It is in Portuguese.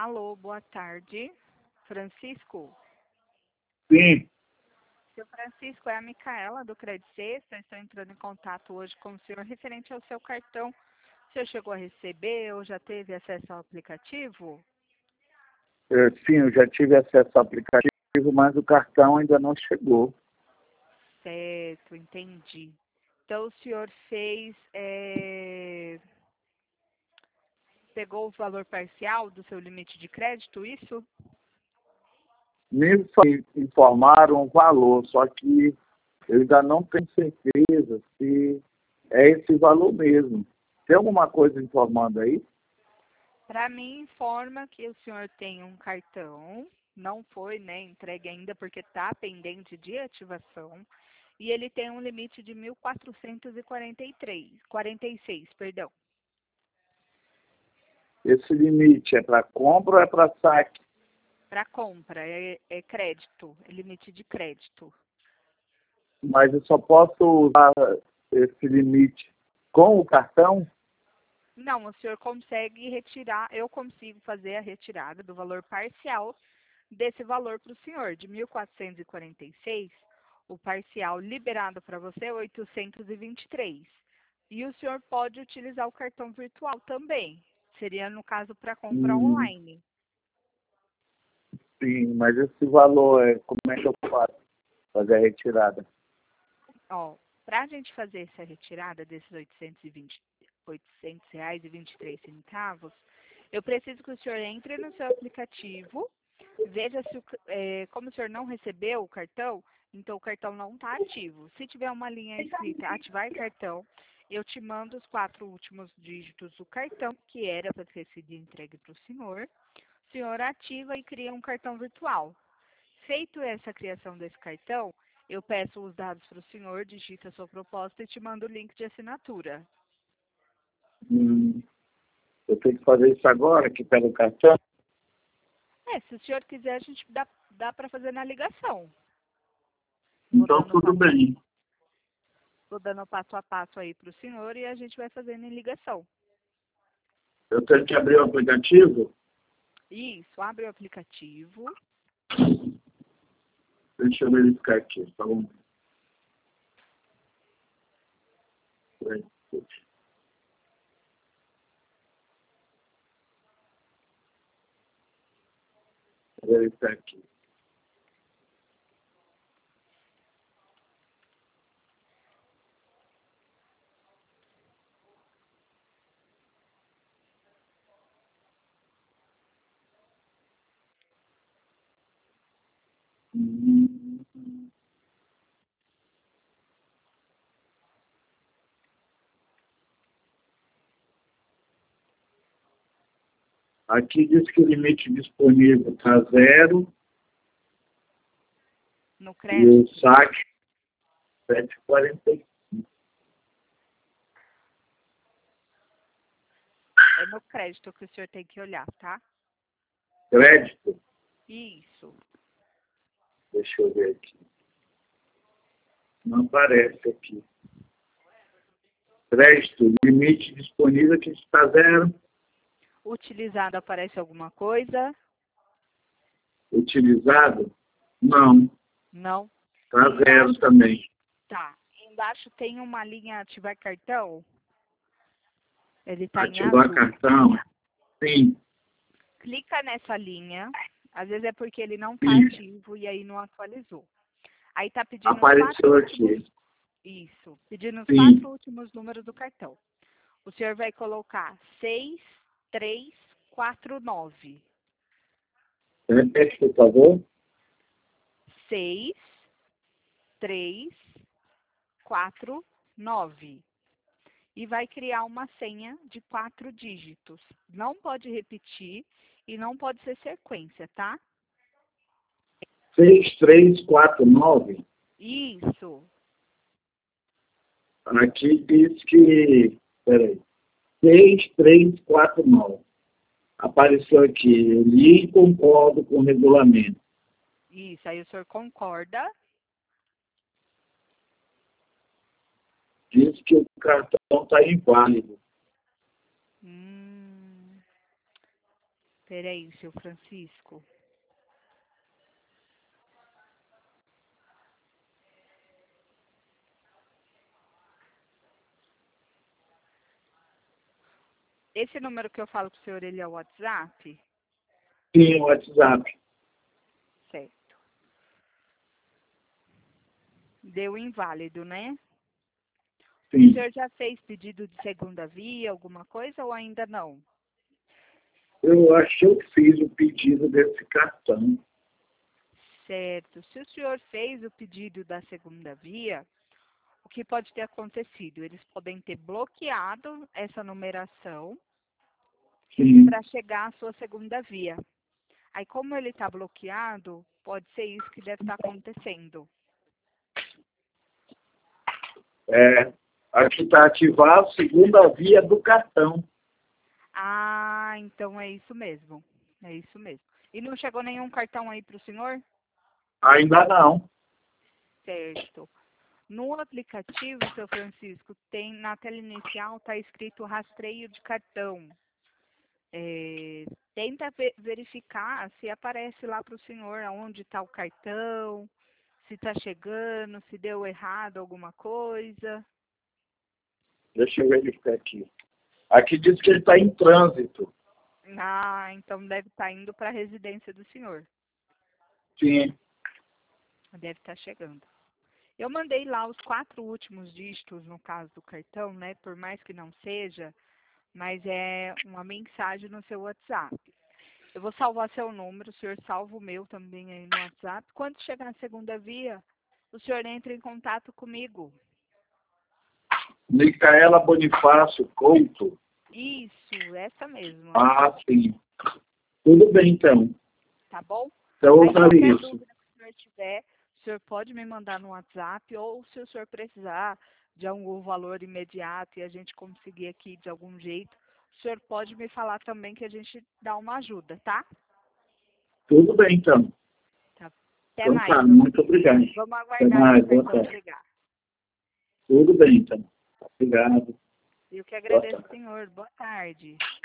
Alô, boa tarde. Francisco? Sim, Seu Francisco, é a Micaela do Credit Sexta. Estou entrando em contato hoje com o senhor referente ao seu cartão. O senhor chegou a receber ou já teve acesso ao aplicativo? sim, eu já tive acesso ao aplicativo, mas o cartão ainda não chegou. Certo, entendi. Então o senhor pegou o valor parcial do seu limite de crédito, isso? Me informaram o valor, só que eu ainda não tenho certeza se é esse valor mesmo. Tem alguma coisa informando aí? Para mim, informa que o senhor tem um cartão, não foi, né, entregue ainda porque está pendente de ativação, e ele tem um limite de 1.446, perdão. Esse limite é para compra ou é para saque? Para compra, é crédito, é limite de crédito. Mas eu só posso usar esse limite com o cartão? Não, o senhor consegue retirar, eu consigo fazer a retirada do valor parcial desse valor para o senhor, de 1.446, o parcial liberado para você é 823. E o senhor pode utilizar o cartão virtual também. Seria, no caso, para compra online. Sim, mas esse valor, como é que eu faço fazer a retirada? Ó, para a gente fazer essa retirada desses 800 reais e 23 centavos, eu preciso que o senhor entre no seu aplicativo, veja se como o senhor não recebeu o cartão, então o cartão não está ativo. Se tiver uma linha escrita ativar cartão, eu te mando os 4 últimos dígitos do cartão, que era para ter sido entregue para o senhor. O senhor ativa e cria um cartão virtual. Feito essa criação desse cartão, eu peço os dados para o senhor, digita a sua proposta e te mando o link de assinatura. Eu tenho que fazer isso agora, aqui pelo cartão? Se o senhor quiser, a gente dá para fazer na ligação. Então, tudo bem. Vou dando passo a passo aí para o senhor e a gente vai fazendo em ligação. Eu tenho que abrir o aplicativo? Isso, abre o aplicativo. Deixa eu verificar aqui, tá bom? Vou verificar aqui. Aqui diz que o limite disponível está 0 No e crédito. o saque 7,45. É no crédito que o senhor tem que olhar, tá? Crédito? Isso. Deixa eu ver aqui. Não aparece aqui. Crédito, limite disponível aqui está 0. Utilizado aparece alguma coisa? Utilizado? Não. Não. Está 0 também. Tá. Embaixo tem uma linha ativar cartão. Ele está em Ativar azul. cartão? Sim. Clica nessa linha. Às vezes é porque ele não está Sim. ativo e aí não atualizou. Aí tá pedindo Apareceu aqui. Isso, pedindo os Sim. 4 últimos números do cartão. O senhor vai colocar 6349. Repete, por favor. 6349. E vai criar uma senha de 4 dígitos. Não pode repetir e não pode ser sequência, tá? 6349. Isso. Aqui diz que... Peraí. 6349. Apareceu aqui. Eu li e concordo com o regulamento. Isso. Aí o senhor concorda. Diz que o cartão está inválido. Peraí, seu Francisco. Esse número que eu falo pro senhor, ele é o WhatsApp? Sim, o WhatsApp. Certo. Deu inválido, né? O Sim. senhor já fez pedido de segunda via, alguma coisa, ou ainda não? Eu acho que eu fiz o pedido desse cartão. Certo. Se o senhor fez o pedido da segunda via, o que pode ter acontecido? Eles podem ter bloqueado essa numeração Sim. para chegar à sua segunda via. Aí, como ele está bloqueado, pode ser isso que deve estar acontecendo. Aqui está ativado a segunda via do cartão. Ah, então é isso mesmo. É isso mesmo. E não chegou nenhum cartão aí para o senhor? Ainda não. Certo. No aplicativo, seu Francisco, tem na tela inicial está escrito rastreio de cartão. Tenta verificar se aparece lá para o senhor onde está o cartão, se está chegando, se deu errado alguma coisa. Deixa eu verificar aqui. Aqui diz que ele está em trânsito. Ah, então deve estar indo para a residência do senhor. Sim. Deve estar chegando. Eu mandei lá os 4 últimos dígitos no caso do cartão, né? Por mais que não seja, mas é uma mensagem no seu WhatsApp. Eu vou salvar seu número, o senhor salva o meu também aí no WhatsApp. Quando chegar na segunda via, o senhor entra em contato comigo. Micaela Bonifácio Couto. Isso, essa mesma. Ah, sim. Tudo bem, então. Tá bom? Então, eu Aí vou fazer qualquer isso. dúvida que o senhor tiver, o senhor pode me mandar no WhatsApp, ou se o senhor precisar de algum valor imediato e a gente conseguir aqui de algum jeito, o senhor pode me falar também que a gente dá uma ajuda, tá? Tudo bem, então. Tá. Até Então mais, tá, meu muito filho. obrigado. Vamos Até aguardar mais, seu boa cartão tarde. chegar. Tudo bem, então. Obrigado. Eu que Boa agradeço, tarde. senhor. Boa tarde.